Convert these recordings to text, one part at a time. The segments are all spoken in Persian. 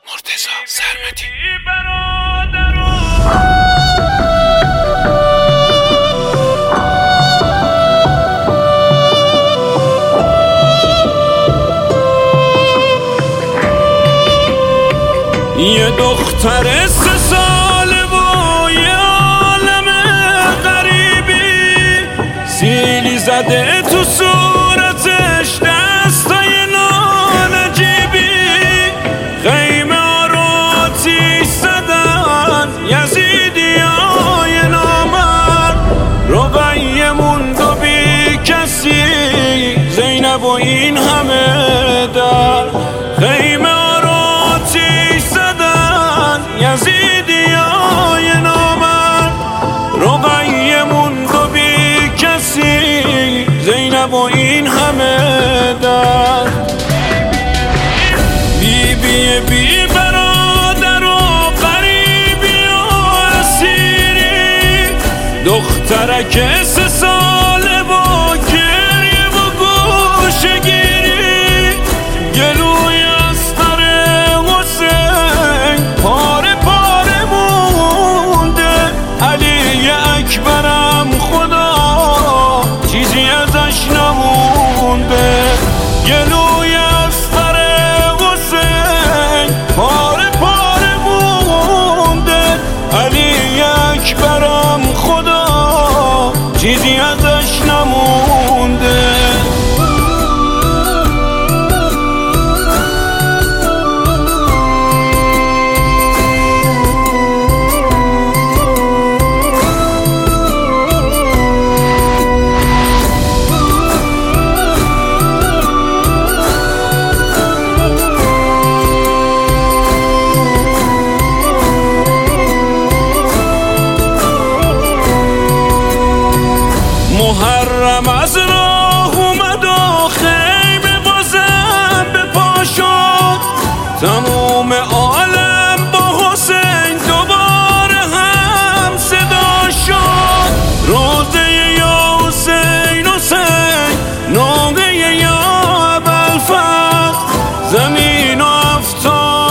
مرتضی سرمدی. یه دختر 3 ساله و یه عالم غریبی، سیلی زده تو صورتش، دستای نانجیبی، خیمه ها رو آتیش زدن یزیدیای نامرد، رقیه موند و بی کسی، زینب و این همه در خیمه یزیدیای نامرد، رقیه موند و بی کسی، زینب و این همه در بی برادر و غریبی و اسیری، دخترک 3 ساله با گریه و گوشه‌گیری، گلوی استر حسین پاره پاره مونده، علی اکبرم خدا چیزی ازش نمونده، گلوی استر حسین پاره پاره مونده، علی اکبرم خدا چیزی ازش نمونده. محرم از راه اومد و خیمه بازم به پا شد، تموم عالم با حسین دوباره هم صدا شد، روزه یا حسین حسین، نوقه یا ابوالفضل، زمین و هفت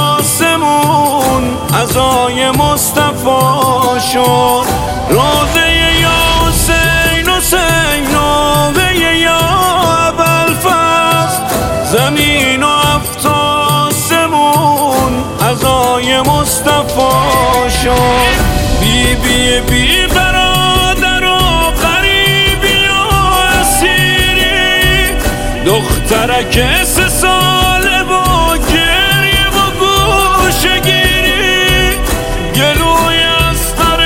آسمون عزای مصطفی شد، روزه زمین و هفت آسمون عزای مصطفی شد، بی برادر و غریبی و اسیری، دخترک 3 ساله با گریه و گوشه‌گیری، گلوی استر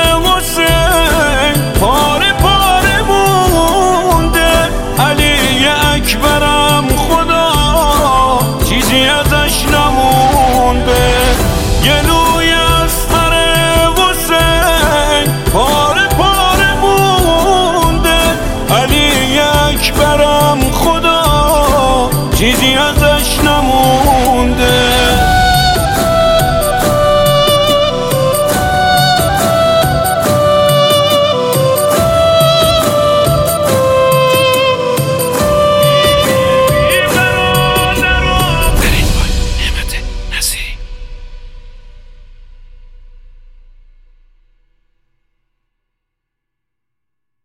حسین پاره پاره مونده، علی اکبرم خدا چیزی ازش نمونده، گلوی استر حسین پاره پاره مونده، علی اکبرم خدا چیزی ازش